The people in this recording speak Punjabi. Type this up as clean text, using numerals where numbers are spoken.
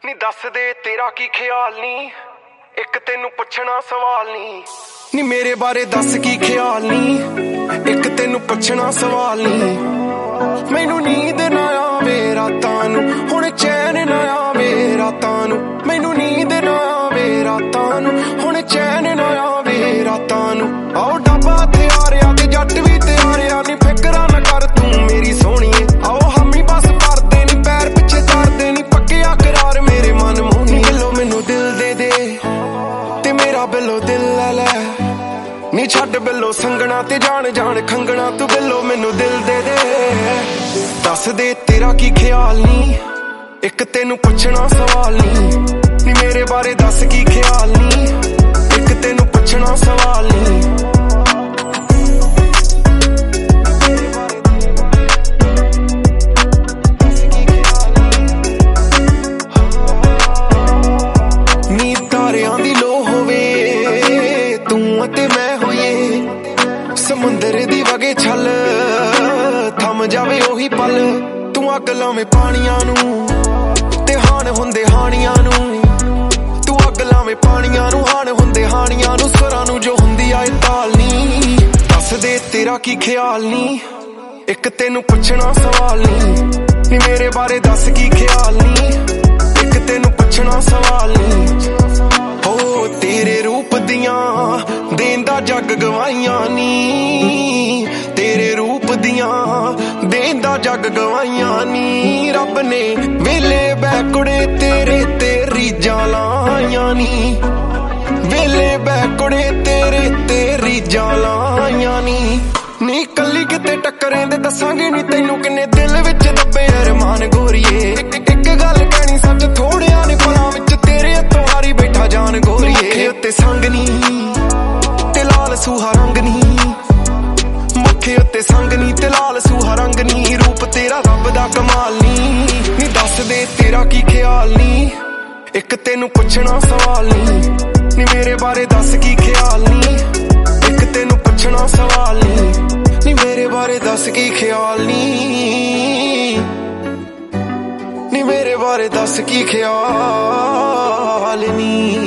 ਨੀ ਦੱਸ ਦੇ ਤੇਰਾ ਕੀ ਖਿਆਲ ਨੀ, ਇੱਕ ਤੈਨੂੰ ਪੁੱਛਣਾ ਸਵਾਲ ਨੀ। ਨੀ ਮੇਰੇ ਬਾਰੇ ਦੱਸ ਕੀ ਖਿਆਲ ਨੀ, ਇੱਕ ਤੈਨੂੰ ਪੁੱਛਣਾ ਸਵਾਲ ਨੀ। ਮੈਨੂੰ ਨੀਂਦ ਨਾ ਆਵੇ ਰਾਤਾਂ ਨੂੰ, ਹੁਣ ਚੈਨ ਨਾ ਆਵੇ ਰਾਤਾਂ ਨੂੰ। ਮੈਨੂੰ ਨੀਂਦ ਨਾ ਆਵੇ ਰਾਤਾਂ ਨੂੰ, ਹੁਣ ਚੈਨ ਨਾ ਆਵੇ ਰਾਤਾਂ ਨੂੰ। ਆਓ ਡੱਬਾ ਤਿਆਰਿਆ ਤੇ ਜੱਟ ਵੀ ਤਿਆਰਿਆ, ਨੀ ਫਿਕਰਾਂ ਨਾ ਕਰ ਤੂੰ ਮੇਰੀ ਸੋਹਣੀਏ। ਆਓ ਹਾਮੀ ਬਸ ਕਰਦੇ ਨੀ, ਪੈਰ ਪਿੱਛੇ ਧਰਦੇ ਨੀ, ਪੱਕਿਆ ਕਰਾਰ ਮੇਰੇ ਮਨ ਮੋਹਣੀ। ਬਿੱਲੋ ਮੈਨੂੰ ਦਿਲ ਦੇ ਦੇ ਤੇ ਮੇਰਾ ਬਿੱਲੋ ਦਿਲ ਲੈ ਲੈ। ਨੀ ਛੱਡ ਬਿੱਲੋ ਸੰਗਣਾ ਤੇ ਜਾਣ ਜਾਣ ਖੰਗਣਾ, ਤੂੰ ਬਿੱਲੋ ਮੈਨੂੰ ਦਿਲ ਦੇ ਦੇ। ਦੱਸ ਦੇ ਤੇਰਾ ਕੀ ਖਿਆਲ ਨੀ, ਇੱਕ ਤੈਨੂੰ ਪੁੱਛਣਾ ਸਵਾਲ ਨੀ। ਨੀ ਮੇਰੇ ਬਾਰੇ ਦੱਸ ਕੀ ਖਿਆਲ ਨੀ, ਇੱਕ ਤੈਨੂੰ ਪੁੱਛਣਾ ਸਵਾਲ ਨੀ। ਨੀ ਤਾਰਿਆਂ ਦੀ ਲੋ ਹੋਵੇ ਤੂੰ ਅਤੇ ਮੈਂ ਹੋਈਏ, ਸਮੁੰਦਰ ਦੀ ਵਗੇ ਛੱਲ ਥੰਮ ਜਾਵੇ ਉਹੀ ਪਲ। ਤੂੰ ਅੱਗ ਲਾਵੇਂ ਪਾਣੀਆਂ ਨੂੰ ਤੇ ਹਾਣ ਹੁੰਦੇ ਹਾਣੀਆਂ ਨੂੰ, ਤੂੰ ਅੱਗ ਲਾਵੇਂ ਪਾਣੀਆਂ ਨੂੰ, ਹਾਣ ਹੁੰਦੇ ਹਾਣੀਆਂ ਨੂੰ। ਸੁਰਾਂ ਨੂੰ ਜੋ ਹੁੰਦੀ ਆਏ ਤਾਲ ਨੀ, ਦੱਸ ਦੇ ਤੇਰਾ ਕੀ ਖਿਆਲ ਨੀ, ਇੱਕ ਤੈਨੂੰ ਪੁੱਛਣਾ ਸਵਾਲ ਨੀ। ਨੀ ਮੇਰੇ ਬਾਰੇ ਦੱਸ ਕੀ ਖਿਆਲ ਨੀ, ਇੱਕ ਤੈਨੂੰ ਪੁੱਛਣਾ ਸਵਾਲ ਨੀ। ਹੋ ਤੇਰੇ ਰੂਪ ਦੀਆਂ ਦੇਂਦਾ ਜੱਗ ਗਵਾਈਆਂ ਨੀ, ਤੇਰੇ ਰੂਪ ਦੀਆਂ ਦੇਂਦਾ ਜੱਗ ਗਵਾਈਆਂ ਨੀ। ਰੱਬ ਨੇ ਵੇਲੇ ਬੈ ਕੁੜੇ ਤੇਰੇ ਤੇ ਰੀਝਾਂ ਲਾਈਆਂ ਨੀ, ਵੇਲੇ ਬੈ ਕੁੜੇ ਤੇਰੇ ਤੇ ਰੀਝਾਂ ਲਾਈਆਂ ਨੀ। ਨੀ ਕੱਲੀ ਕਿਤੇ ਟੱਕਰੇ ਦੇ ਦੱਸਾਂਗੇ ਨੀ ਤੈਨੂੰ ਕਿੰਨੇ ਦਿਲ ਵਿੱਚ ਦੱਬੇ ਅਰਮਾਨ ਗੋਰੀਏ। ਇੱਕ ਗੱਲ ਕਹਿਣੀ ਸੱਚ ਥੋੜਿਆਂ ਨੇ ਪਲਾਂ ਵਿੱਚ ਤੇਰੇ ਹੱਥੋਂ ਹਾਰੀ ਬੈਠਾ ਜਾਨ ਗੋਰੀਏ। ਮੱਥੇ ਉੱਤੇ ਸੰਗ ਨੀ ਤੇ ਲਾਲ ਸੂਹਾ ਰੰਗ ਨੀ, ਮੱਥੇ ਉੱਤੇ ਸੰਗ ਨੀ ਤੇ ਲਾਲ ਸੂਹਾ ਰੰਗ ਨੀ। ਰੂਪ ਤੇਰਾ ਰੱਬ ਦਾ ਕਮਾਲ ਨੀ, ਨੀ ਦੱਸ ਦੇ ਤੇਰਾ ਕੀ ਖਿਆਲ ਨੀ, ਇੱਕ ਤੈਨੂੰ ਪੁੱਛਣਾ ਸਵਾਲ ਨੀ। ਨੀ ਮੇਰੇ ਬਾਰੇ ਦੱਸ ਕੀ ਖਿਆਲ ਨੀ, ਇੱਕ ਤੈਨੂੰ ਪੁੱਛਣਾ ਸਵਾਲ ਨੀ। ਨੀ ਮੇਰੇ ਬਾਰੇ ਦੱਸ ਕੀ ਖਿਆਲ ਨੀ, ਨੀ ਮੇਰੇ ਬਾਰੇ ਦੱਸ ਕੀ ਖਿਆਲ ਨੀ।